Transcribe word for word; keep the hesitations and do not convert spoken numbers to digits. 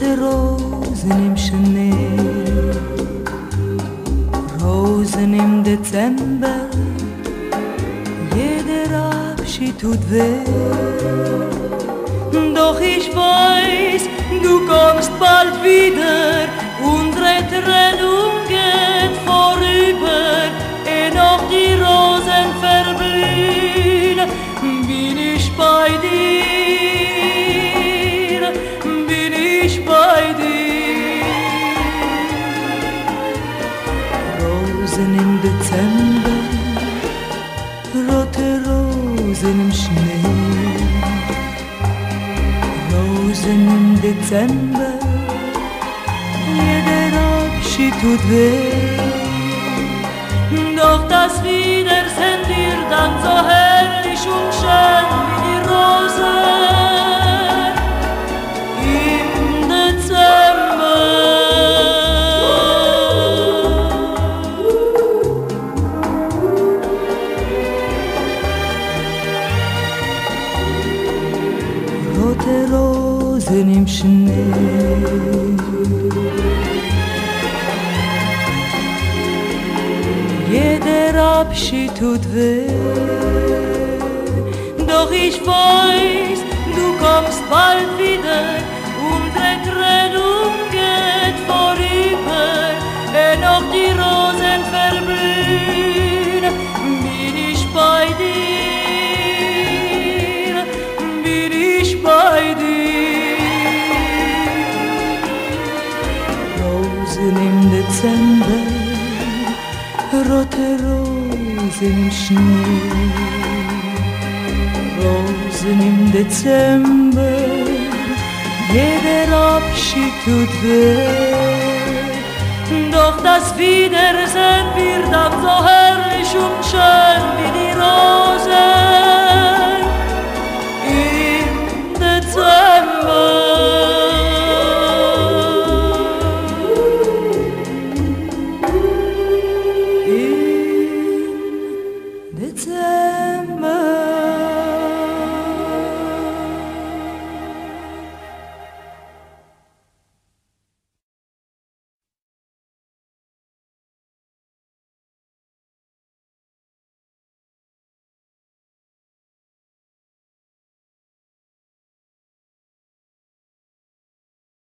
rote Rosen im Schnee, Rosen im Dezember, jeder Abschied tut weh. Doch ich weiß, du kommst bald wieder, unsere Trennung geht vorüber, ehe noch die Rosen verblühen, bin ich bei dir, bin ich bei dir. Rosen im Dezember, rote Rosen im Schnee, Rosen im Dezember, jeder Abschied tut weh. Doch das Wiedersehen wird dann so herrlich und schön wie die Rose im Dezember. Rote Rosen im Schnee, jeder Abschied tut weh. Doch ich weiß, du kommst bald wieder, unsere Trennung geht vorüber, ehe noch die Rosen verblühen, bin ich bei dir, bin ich bei dir. Rosen im Dezember, rote Rosen im Schnee, Rosen im Dezember, jeder Abschied tut weh. Doch das Wiedersehen wird dann so herrlich und schön wie die Rose